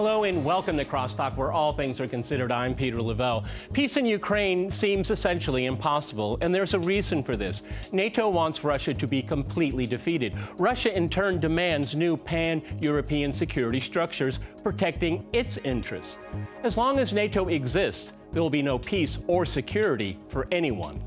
Hello and welcome to Crosstalk, where all things are considered. I'm Peter Lavelle. Peace in Ukraine seems essentially impossible, and there's a reason for this. NATO wants Russia to be completely defeated. Russia, in turn, demands new pan-European security structures protecting its interests. As long as NATO exists, there will be no peace or security for anyone.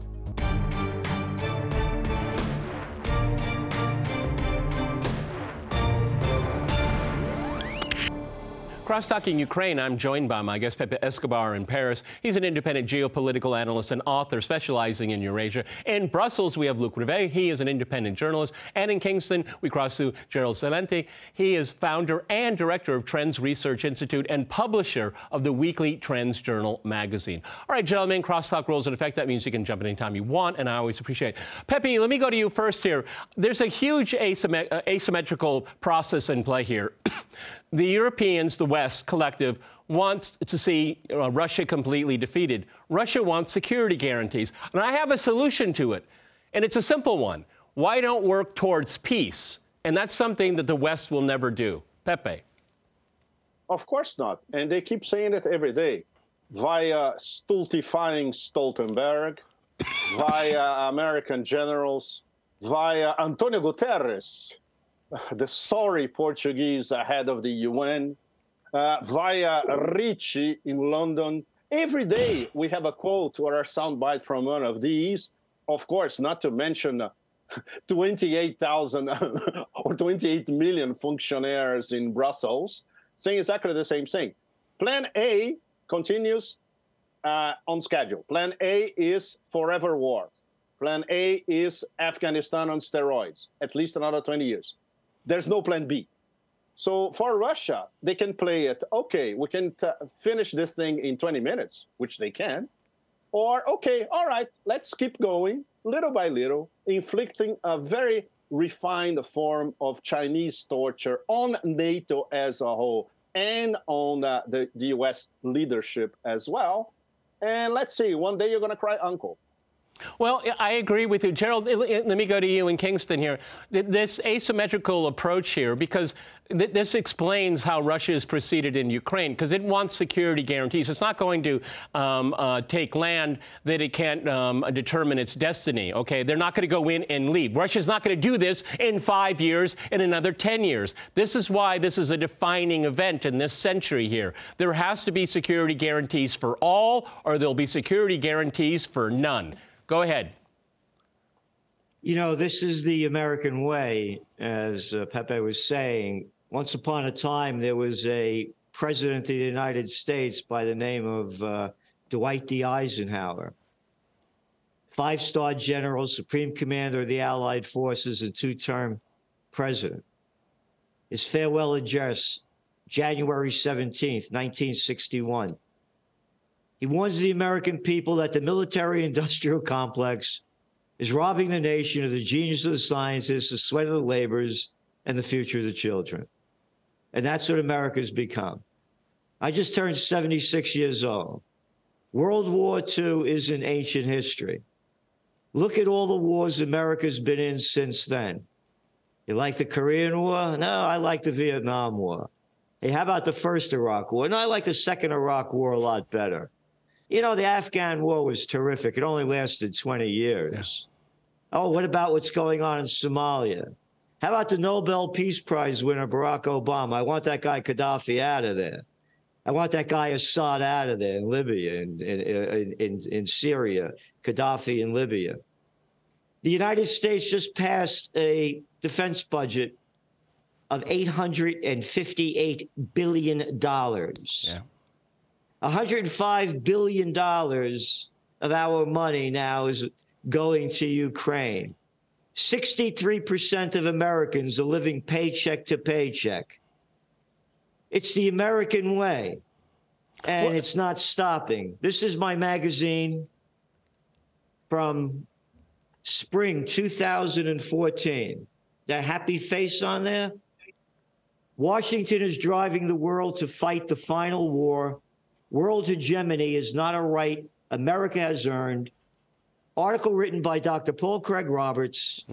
Cross-talking Ukraine, I'm joined by my guest, Pepe Escobar in Paris. He's an independent geopolitical analyst and author specializing in Eurasia. In Brussels, we have Luc Rivet. He is an independent journalist. And in Kingston, we cross to Gerald Celente. He is founder and director of Trends Research Institute and publisher of the weekly Trends Journal magazine. All right, gentlemen, Crosstalk rules in effect. That means you can jump in anytime you want, and I always appreciate it. Pepe, let me go to you first here. There's a huge asymmetrical process in play here. The Europeans, the West collective, wants to see Russia completely defeated. Russia wants security guarantees. And I have a solution to it. And it's a simple one. Why don't work towards peace? And that's something that the West will never do. Pepe. Of course not. And they keep saying it every day via stultifying Stoltenberg, via American generals, via Antonio Guterres, the sorry Portuguese head of the UN, via Ricci in London. Every day we have a quote or a soundbite from one of these. Of course, not to mention 28,000 or 28 million functionaries in Brussels saying exactly the same thing. Plan A continues on schedule. Plan A is forever war. Plan A is Afghanistan on steroids, at least another 20 years. There's no plan B. So for Russia, they can play it, okay, we can finish this thing in 20 minutes, which they can. Or, okay, all right, let's keep going little by little, inflicting a very refined form of Chinese torture on NATO as a whole and on the US leadership as well. And let's see, one day you're going to cry uncle. Well, I agree with you. Gerald, let me go to you in Kingston here. This asymmetrical approach here, because this explains how Russia has proceeded in Ukraine, because it wants security guarantees. It's not going to take land that it can't determine its destiny, okay? They're not going to go in and leave. Russia's not going to do this in 5 years, in another 10 years. This is why this is a defining event in this century here. There has to be security guarantees for all, or there'll be security guarantees for none. Go ahead. You know, this is the American way, as Pepe was saying. Once upon a time, there was a president of the United States by the name of Dwight D. Eisenhower, five-star general, supreme commander of the Allied forces, and two-term president. His farewell address, January 17th, 1961. He warns the American people that the military-industrial complex is robbing the nation of the genius of the scientists, the sweat of the laborers, and the future of the children. And that's what America's become. I just turned 76 years old. World War II is an ancient history. Look at all the wars America's been in since then. You like the Korean War? No, I like the Vietnam War. Hey, how about the first Iraq War? No, I like the second Iraq War a lot better. You know, the Afghan war was terrific. It only lasted 20 years. Yeah. Oh, what about what's going on in Somalia? How about the Nobel Peace Prize winner, Barack Obama? I want that guy Gaddafi out of there. I want that guy Assad out of there in Libya, in Syria, Gaddafi in Libya. The United States just passed a defense budget of $858 billion. Yeah. $105 billion of our money now is going to Ukraine. 63% of Americans are living paycheck to paycheck. It's the American way, and it's not stopping. This is my magazine from spring 2014. That happy face on there? Washington is driving the world to fight the final war. World hegemony is not a right America has earned. Article written by Dr. Paul Craig Roberts,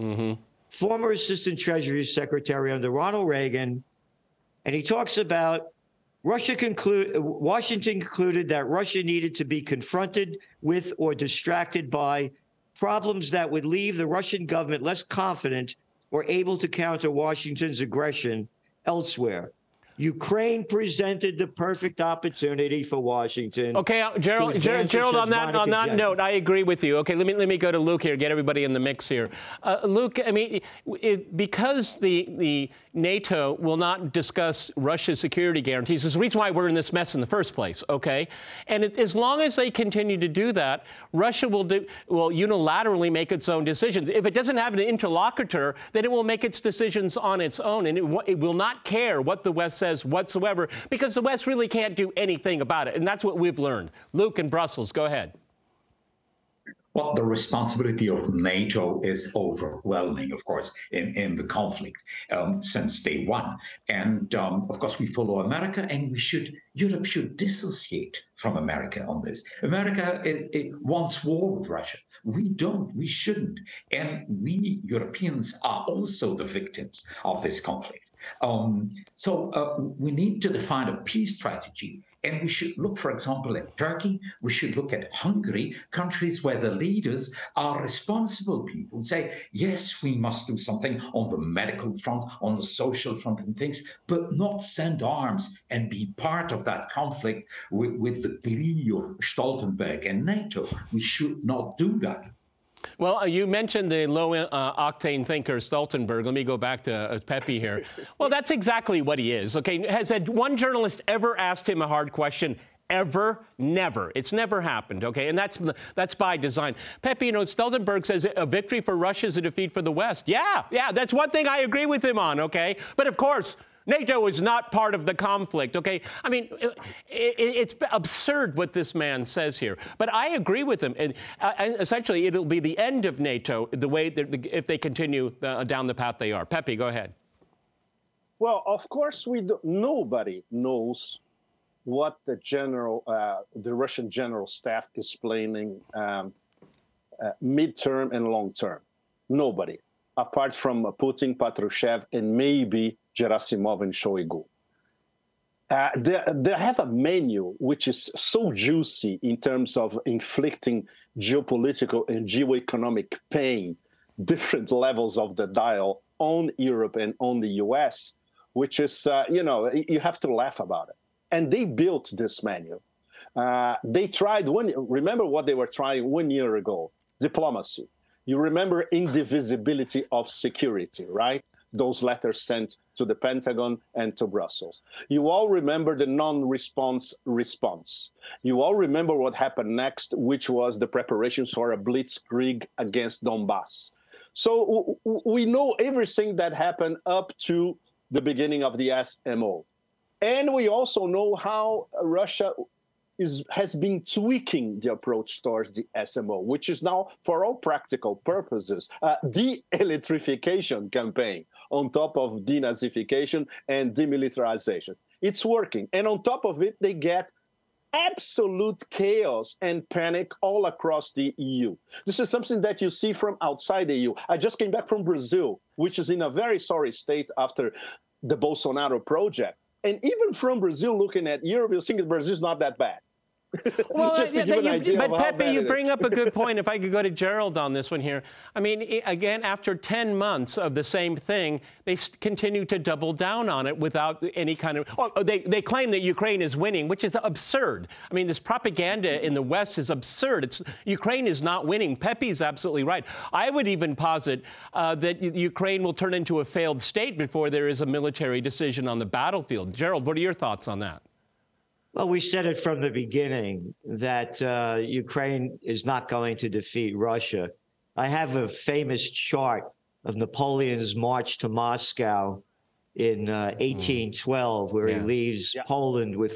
former Assistant Treasury Secretary under Ronald Reagan. And he talks about Washington concluded that Russia needed to be confronted with or distracted by problems that would leave the Russian government less confident or able to counter Washington's aggression elsewhere. Ukraine presented the perfect opportunity for Washington. Okay, Gerald, on that note, I agree with you. Okay, let me go to Luke here, get everybody in the mix here. Luke, I mean, because the NATO will not discuss Russia's security guarantees is the reason why we're in this mess in the first place, okay? And as long as they continue to do that, Russia will unilaterally make its own decisions. If it doesn't have an interlocutor, then it will make its decisions on its own, and it will not care what the West says whatsoever, because the West really can't do anything about it. And that's what we've learned. Luke in Brussels, go ahead. Well, the responsibility of NATO is overwhelming, of course, in the conflict since day one. And of course, we follow America, and Europe should dissociate from America on this. America wants war with Russia. We don't, we shouldn't. And we Europeans are also the victims of this conflict. So we need to define a peace strategy. And we should look, for example, at Turkey. We should look at Hungary, countries where the leaders are responsible people and say, yes, we must do something on the medical front, on the social front and things, but not send arms and be part of that conflict with the glee of Stoltenberg and NATO. We should not do that. Well, you mentioned the low-octane thinker, Stoltenberg. Let me go back to Pepe here. Well, that's exactly what he is, okay? Has one journalist ever asked him a hard question? Ever? Never. It's never happened, okay? And that's by design. Pepe, Stoltenberg says a victory for Russia is a defeat for the West. Yeah, that's one thing I agree with him on, okay? But of course, NATO is not part of the conflict, okay? I mean, it's absurd what this man says here. But I agree with him. And essentially, it'll be the end of NATO the way that if they continue down the path they are. Pepe, go ahead. Well, of course, nobody knows what the Russian general staff is planning midterm and long term. Nobody, apart from Putin, Patrushev, and maybe Gerasimov and Shoigu. They have a menu which is so juicy in terms of inflicting geopolitical and geoeconomic pain, different levels of the dial on Europe and on the US, which is, you have to laugh about it. And they built this menu. They tried remember what they were trying 1 year ago? Diplomacy. You remember indivisibility of security, right? Those letters sent to the Pentagon and to Brussels. You all remember the non-response response. You all remember what happened next, which was the preparations for a blitzkrieg against Donbass. So we know everything that happened up to the beginning of the SMO. And we also know how Russia has been tweaking the approach towards the SMO, which is now, for all practical purposes, a de-electrification campaign on top of denazification and demilitarization. It's working. And on top of it, they get absolute chaos and panic all across the EU. This is something that you see from outside the EU. I just came back from Brazil, which is in a very sorry state after the Bolsonaro project. And even from Brazil, looking at Europe, you think Brazil is not that bad. Well, but Pepe, you bring up a good point. If I could go to Gerald on this one here. I mean, again, after 10 months of the same thing, they continue to double down on it without any kind of... they claim that Ukraine is winning, which is absurd. I mean, this propaganda in the West is absurd. Ukraine is not winning. Pepe is absolutely right. I would even posit that Ukraine will turn into a failed state before there is a military decision on the battlefield. Gerald, what are your thoughts on that? Well, we said it from the beginning that Ukraine is not going to defeat Russia. I have a famous chart of Napoleon's march to Moscow in 1812, where he leaves Poland with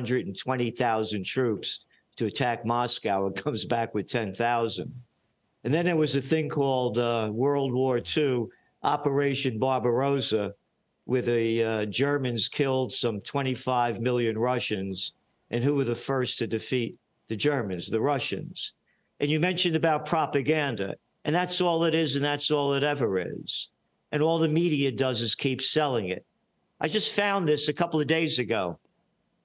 420,000 troops to attack Moscow and comes back with 10,000. And then there was a thing called World War II, Operation Barbarossa, where the Germans killed some 25 million Russians. And who were the first to defeat the Germans? The Russians. And you mentioned about propaganda. And that's all it is, and that's all it ever is. And all the media does is keep selling it. I just found this a couple of days ago.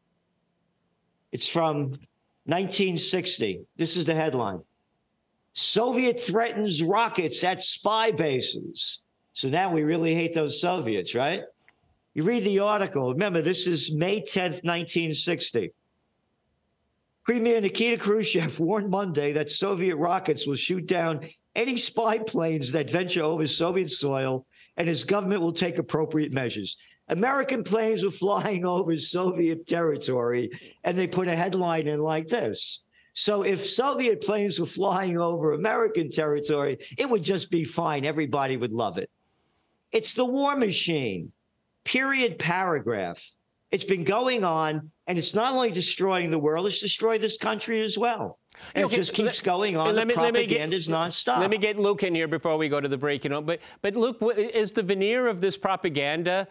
It's from 1960. This is the headline. Soviet threatens rockets at spy bases. So now we really hate those Soviets, right? You read the article. Remember, this is May 10th, 1960. Premier Nikita Khrushchev warned Monday that Soviet rockets will shoot down any spy planes that venture over Soviet soil, and his government will take appropriate measures. American planes were flying over Soviet territory, and they put a headline in like this. So if Soviet planes were flying over American territory, it would just be fine. Everybody would love it. It's the war machine, period, paragraph. It's been going on, and it's not only destroying the world, it's destroyed this country as well. And it just keeps going on. The propaganda is nonstop. Let me get Luke in here before we go to the break. But Luke, is the veneer of this propaganda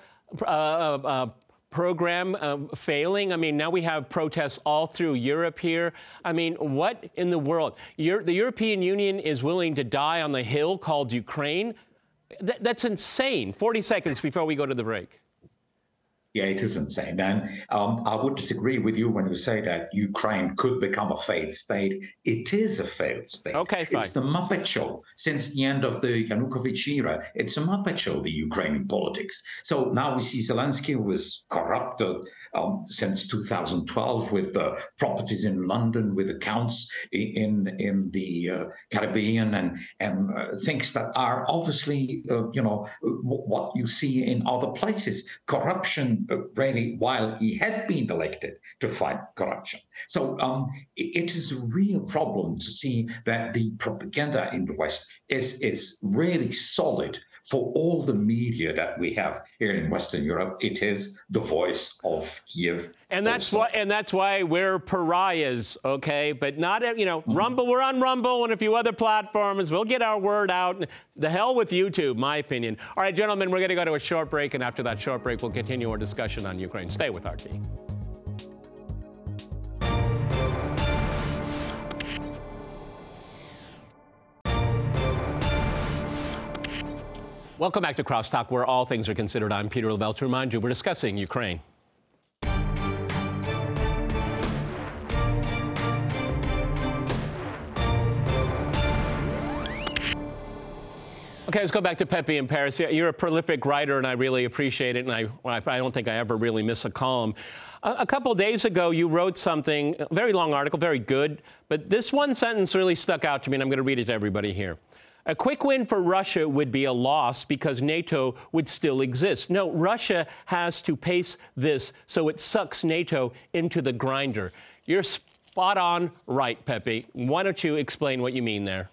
program failing? I mean, now we have protests all through Europe here. I mean, what in the world? The European Union is willing to die on the hill called Ukraine? That's insane. 40 seconds before we go to the break. Yeah, it is insane. And I would disagree with you when you say that Ukraine could become a failed state. It is a failed state. Okay, fine. It's the Muppet Show. Since the end of the Yanukovych era, it's a Muppet Show, the Ukrainian politics. So now we see Zelensky, who was corrupted since 2012 with properties in London, with accounts in the Caribbean, and things that are obviously, what you see in other places. Corruption really, while he had been elected to fight corruption. So it is a real problem to see that the propaganda in the West is really solid. For all the media that we have here in Western Europe, it is the voice of Kiev. And that's why we're pariahs, okay? But not, Rumble, we're on Rumble and a few other platforms. We'll get our word out. The hell with YouTube, my opinion. All right, gentlemen, we're going to go to a short break, and after that short break, we'll continue our discussion on Ukraine. Stay with RT. Welcome back to Crosstalk, where all things are considered. I'm Peter Lavelle. To remind you, we're discussing Ukraine. Okay, let's go back to Pepe in Paris. You're a prolific writer, and I really appreciate it, and I don't think I ever really miss a column. A couple of days ago, you wrote something, a very long article, very good, but this one sentence really stuck out to me, and I'm going to read it to everybody here. A quick win for Russia would be a loss because NATO would still exist. No, Russia has to pace this so it sucks NATO into the grinder. You're spot on right, Pepe. Why don't you explain what you mean there?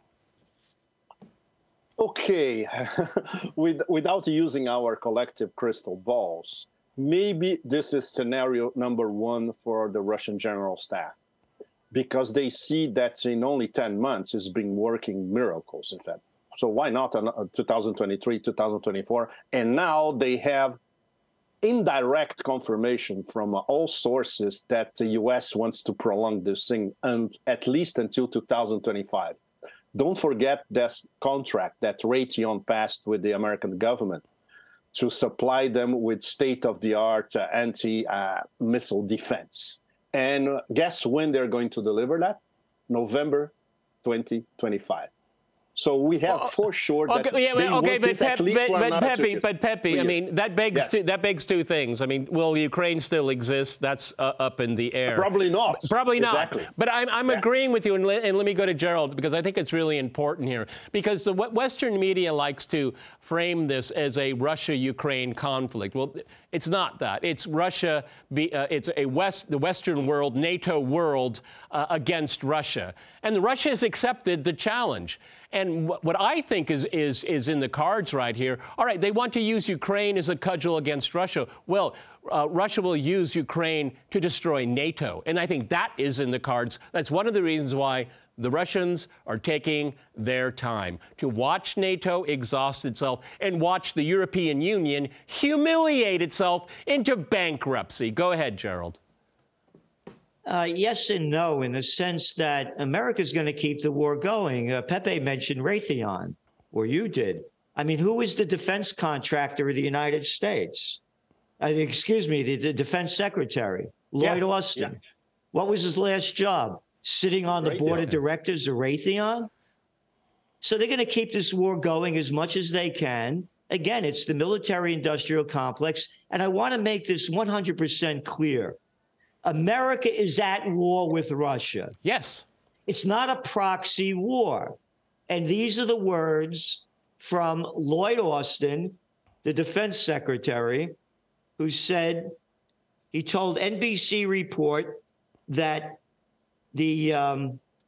Okay, without using our collective crystal balls, maybe this is scenario number one for the Russian general staff, because they see that in only 10 months it's been working miracles, in fact. So why not 2023, 2024? And now they have indirect confirmation from all sources that the U.S. wants to prolong this thing at least until 2025. Don't forget this contract that Raytheon passed with the American government to supply them with state-of-the-art anti-missile defense. And guess when they're going to deliver that? November 2025. So we have for sure that Pepe, I mean, that begs two things. I mean, will Ukraine still exist? That's up in the air. Probably not. Probably not. Exactly. But I'm agreeing with you, and let me go to Gerald, because I think it's really important here. Because the Western media likes to frame this as a Russia-Ukraine conflict. Well, it's not that. It's Russia. It's the Western world, NATO world against Russia, and Russia has accepted the challenge. And what I think is in the cards right here, all right, they want to use Ukraine as a cudgel against Russia. Well, Russia will use Ukraine to destroy NATO. And I think that is in the cards. That's one of the reasons why the Russians are taking their time to watch NATO exhaust itself and watch the European Union humiliate itself into bankruptcy. Go ahead, Gerald. Yes and no, in the sense that America's going to keep the war going. Pepe mentioned Raytheon, or you did. I mean, who is the defense contractor of the United States? The defense secretary, Lloyd Austin. What was his last job? Sitting on the board of directors of Raytheon? So they're going to keep this war going as much as they can. Again, it's the military-industrial complex. And I want to make this 100% clear. America is at war with Russia. Yes. It's not a proxy war. And these are the words from Lloyd Austin, the defense secretary, who said, he told NBC Report that the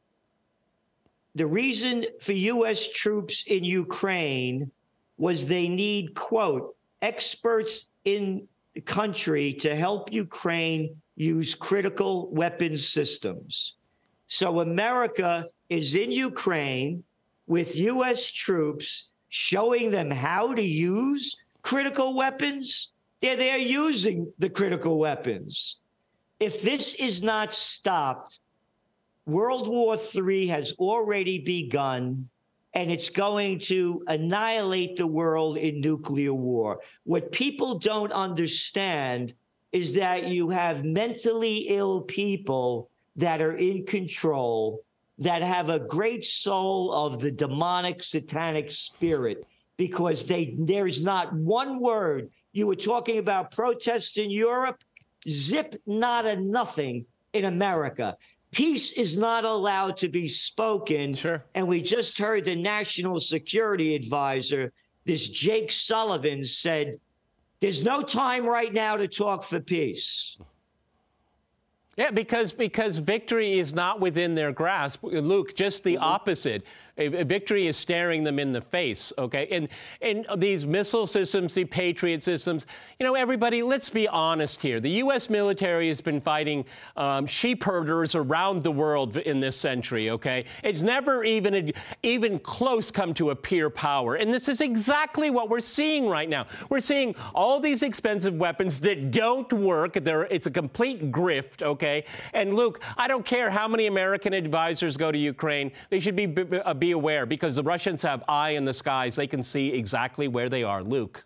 reason for U.S. troops in Ukraine was they need, quote, experts in the country to help Ukraine use critical weapons systems. So America is in Ukraine with U.S. troops showing them how to use critical weapons. They're using the critical weapons. If this is not stopped, World War III has already begun, and it's going to annihilate the world in nuclear war. What people don't understand is that you have mentally ill people that are in control, that have a great soul of the demonic, satanic spirit, because there's not one word. You were talking about protests in Europe. Zip, not a nothing in America. Peace is not allowed to be spoken. Sure. And we just heard the National Security Advisor, this Jake Sullivan, said, there's no time right now to talk for peace. Yeah, because victory is not within their grasp. Luke, just the opposite. A victory is staring them in the face, okay? And these missile systems, the Patriot systems, you know, everybody, let's be honest here. The U.S. military has been fighting sheep herders around the world in this century, okay? It's never even close come to a peer power. And this is exactly what we're seeing right now. We're seeing all these expensive weapons that don't work. It's a complete grift, okay? And Luke, I don't care how many American advisors go to Ukraine. They should be aware, because the Russians have eye in the skies. They can see exactly where they are. Luke.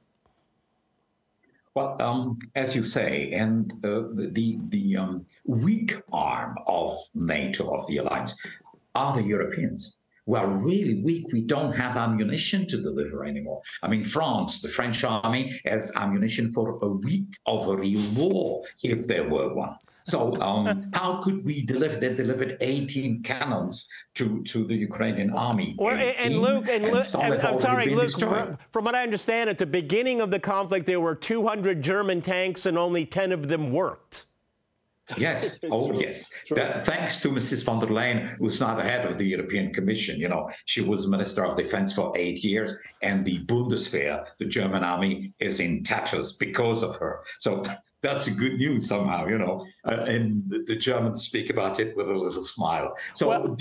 Well, as you say, and the weak arm of NATO, of the alliance, are the Europeans. We are really weak. We don't have ammunition to deliver anymore. I mean, France, the French army, has ammunition for a week of a real war, if there were one. So how could we deliver? They delivered 18 cannons to the Ukrainian army. I'm sorry, Luke, from what I understand, at the beginning of the conflict, there were 200 German tanks and only 10 of them worked. Yes. Oh, yes. Thanks to Mrs. von der Leyen, who's now the head of the European Commission. You know, she was Minister of Defense for 8 years, and the Bundeswehr, the German army, is in tatters because of her. So that's a good news somehow, you know, and the Germans speak about it with a little smile. So, well,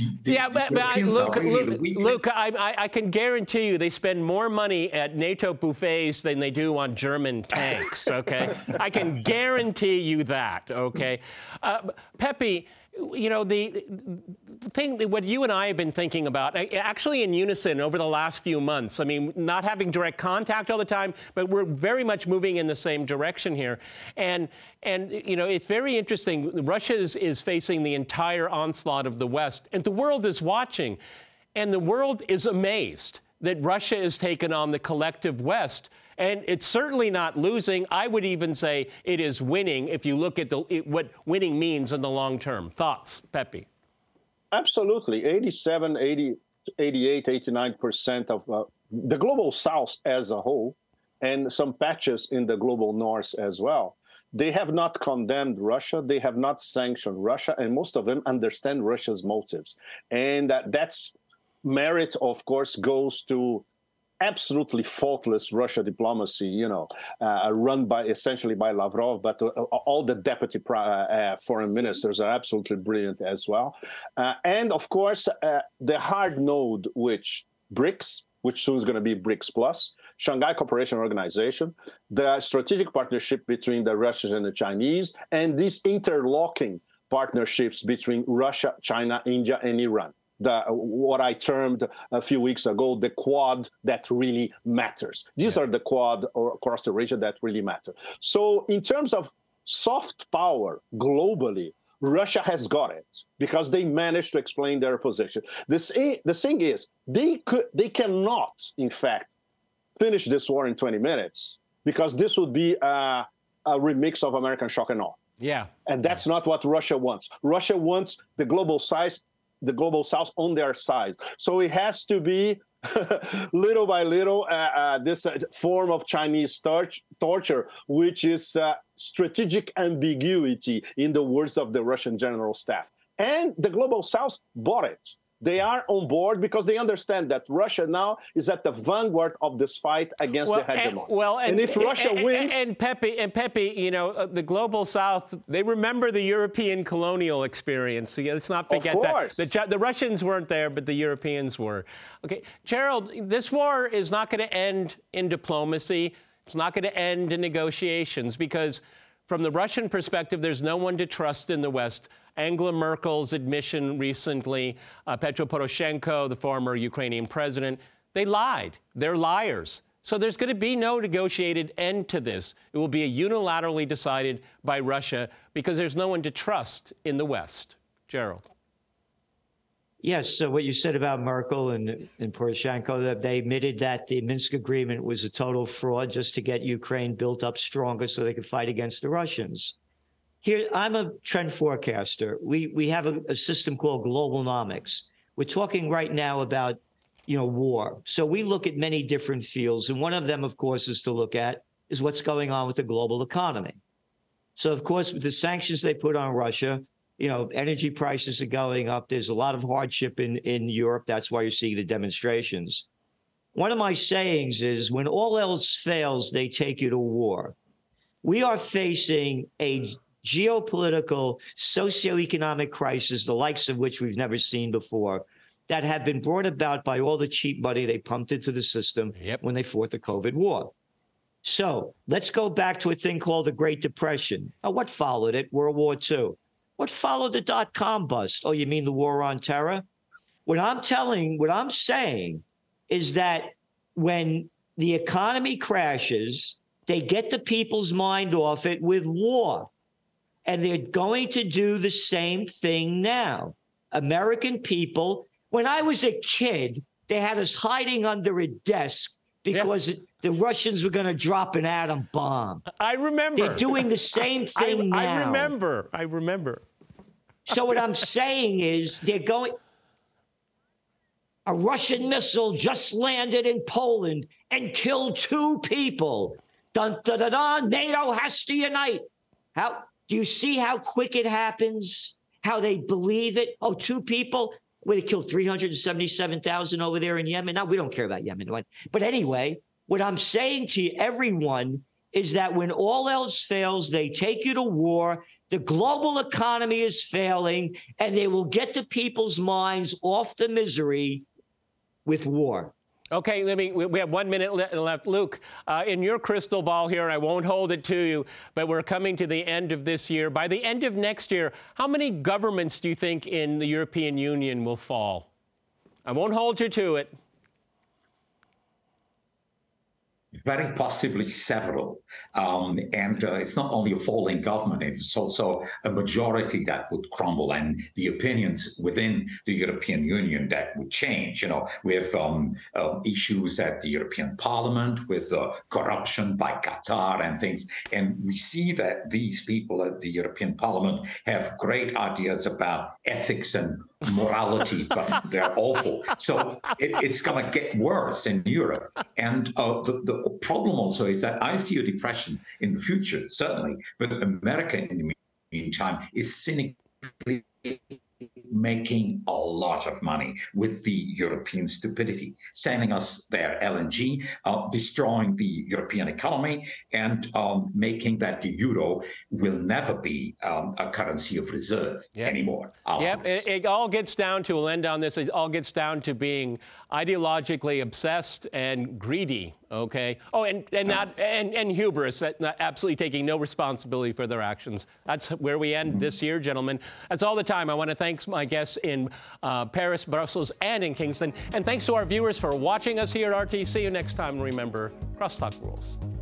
Luke, I can guarantee you they spend more money at NATO buffets than they do on German tanks, okay? I can guarantee you that, okay? Pepe, you know, the thing that what you and I have been thinking about, actually in unison over the last few months, I mean, not having direct contact all the time, but we're very much moving in the same direction here. And you know, it's very interesting. Russia is facing the entire onslaught of the West, and the world is watching. And the world is amazed that Russia has taken on the collective West. And it's certainly not losing. I would even say it is winning if you look at what winning means in the long term. Thoughts, Pepe? Absolutely. 87, 80, 88, 89% of the global South as a whole, and some patches in the global North as well. They have not condemned Russia. They have not sanctioned Russia. And most of them understand Russia's motives. And that's merit, of course, goes to absolutely faultless Russia diplomacy, you know, run essentially by Lavrov, but all the deputy foreign ministers are absolutely brilliant as well. And of course, the hard node, which BRICS, which soon is going to be BRICS Plus, Shanghai Cooperation Organization, the strategic partnership between the Russians and the Chinese, and these interlocking partnerships between Russia, China, India, and Iran. What I termed a few weeks ago, the quad that really matters. These are the quad or across the region that really matter. So in terms of soft power globally, Russia has got it because they managed to explain their position. The thing is, they cannot, in fact, finish this war in 20 minutes because this would be a remix of American Shock and Awe. Yeah. And that's not what Russia wants. Russia wants the global South on their side. So it has to be little by little this form of Chinese torture, which is strategic ambiguity, in the words of the Russian General Staff. And the global South bought it. They are on board because they understand that Russia now is at the vanguard of this fight against the hegemon. And if Russia wins... And Pepe, you know, the global South, they remember the European colonial experience. So let's not forget that. The Russians weren't there, but the Europeans were. Okay, Gerald, this war is not going to end in diplomacy. It's not going to end in negotiations because from the Russian perspective, there's no one to trust in the West. Angela Merkel's admission recently, Petro Poroshenko, the former Ukrainian president, they lied. They're liars. So there's going to be no negotiated end to this. It will be unilaterally decided by Russia because there's no one to trust in the West. Gerald. Yes, so what you said about Merkel and Poroshenko, that they admitted that the Minsk agreement was a total fraud just to get Ukraine built up stronger so they could fight against the Russians. Here, I'm a trend forecaster. We have a system called Globalnomics. We're talking right now about, war. So we look at many different fields, and one of them, of course, is what's going on with the global economy. So, of course, with the sanctions they put on Russia, energy prices are going up. There's a lot of hardship in Europe. That's why you're seeing the demonstrations. One of my sayings is, when all else fails, they take you to war. We are facing a geopolitical, socioeconomic crisis, the likes of which we've never seen before, that have been brought about by all the cheap money they pumped into the system when they fought the COVID war. So let's go back to a thing called the Great Depression. Now, what followed it? World War II. What followed the dot-com bust? Oh, you mean the war on terror? What I'm saying is that when the economy crashes, they get the people's mind off it with war. And they're going to do the same thing now. American people, when I was a kid, they had us hiding under a desk because the Russians were going to drop an atom bomb. I remember. They're doing the same thing now. I remember. So what I'm saying is a Russian missile just landed in Poland and killed 2 people. Dun, dun, dun, dun, NATO has to unite. Do you see how quick it happens? How they believe it? Oh, 2 people? Would it kill 377,000 over there in Yemen? Now, we don't care about Yemen. But anyway, what I'm saying to everyone is that when all else fails, they take you to war. The global economy is failing, and they will get the people's minds off the misery with war. Okay, we have 1 minute left. Luke, in your crystal ball here, I won't hold it to you, but we're coming to the end of this year. By the end of next year, how many governments do you think in the European Union will fall? I won't hold you to it. Very possibly several. And it's not only a falling government, it's also a majority that would crumble and the opinions within the European Union that would change. We have issues at the European Parliament with corruption by Qatar and things. And we see that these people at the European Parliament have great ideas about ethics and morality, but they're awful. So it's going to get worse in Europe. And the problem also is that I see a depression in the future, certainly, but America in the meantime is cynically making a lot of money with the European stupidity, sending us their LNG, destroying the European economy, and making that the euro will never be a currency of reserve anymore. It all gets down to, we'll end on this, it all gets down to being ideologically obsessed and greedy, okay? Oh, and hubris, absolutely taking no responsibility for their actions. That's where we end this year, gentlemen. That's all the time. I want to thank my guests in Paris, Brussels, and in Kingston. And thanks to our viewers for watching us here at RT. See you next time. Remember, crosstalk rules.